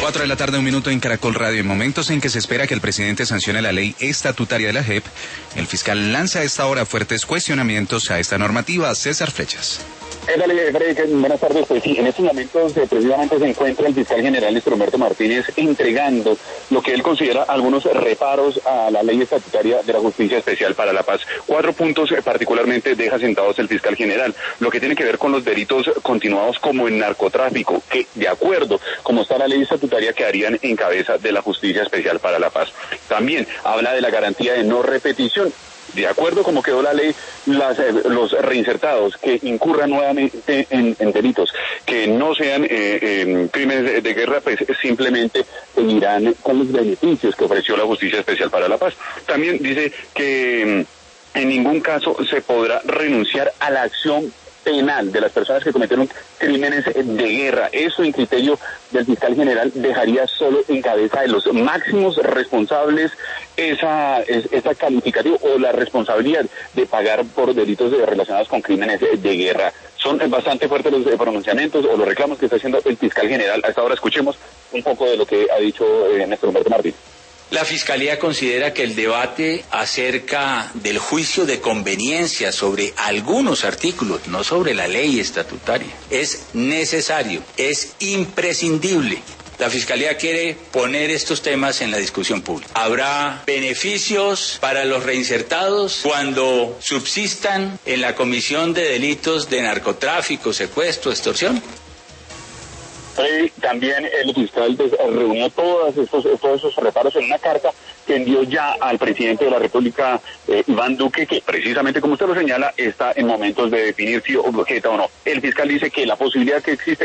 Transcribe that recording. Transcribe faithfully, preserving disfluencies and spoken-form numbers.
Cuatro de la tarde, un minuto en Caracol Radio. En momentos en que se espera que el presidente sancione la ley estatutaria de la J E P, el fiscal lanza a esta hora fuertes cuestionamientos a esta normativa. César Flechas. Eh, dale, Freddy, buenas tardes. Pues sí, en estos momentos eh, precisamente se encuentra el fiscal general Néstor Humberto Martínez entregando lo que él considera algunos reparos a la ley estatutaria de la Justicia Especial para la Paz. Cuatro puntos eh, particularmente deja sentados el fiscal general, lo que tiene que ver con los delitos continuados como el narcotráfico, que de acuerdo como está la ley estatutaria quedarían en cabeza de la Justicia Especial para la Paz. También habla de la garantía de no repetición. De acuerdo como quedó la ley, las, eh, los reinsertados que incurran nuevamente en, en delitos que no sean eh, eh, crímenes de, de guerra, pues simplemente seguirán con los beneficios que ofreció la Justicia Especial para la Paz. También dice que mm, en ningún caso se podrá renunciar a la acción penal de las personas que cometieron crímenes de guerra. Eso, en criterio del fiscal general, dejaría solo en cabeza de los máximos responsables esa, esa calificativa o la responsabilidad de pagar por delitos relacionados con crímenes de guerra. Son bastante fuertes los pronunciamientos o los reclamos que está haciendo el fiscal general. Hasta ahora escuchemos un poco de lo que ha dicho eh, Néstor Humberto Martínez. La Fiscalía considera que el debate acerca del juicio de conveniencia sobre algunos artículos, no sobre la ley estatutaria, es necesario, es imprescindible. La Fiscalía quiere poner estos temas en la discusión pública. ¿Habrá beneficios para los reinsertados cuando subsistan en la comisión de delitos de narcotráfico, secuestro, extorsión? Eh, también el fiscal pues, reunió todos estos, todos esos reparos en una carta que envió ya al presidente de la República, eh, Iván Duque, que precisamente como usted lo señala, está en momentos de definir si objeta o no. El fiscal dice que la posibilidad que existe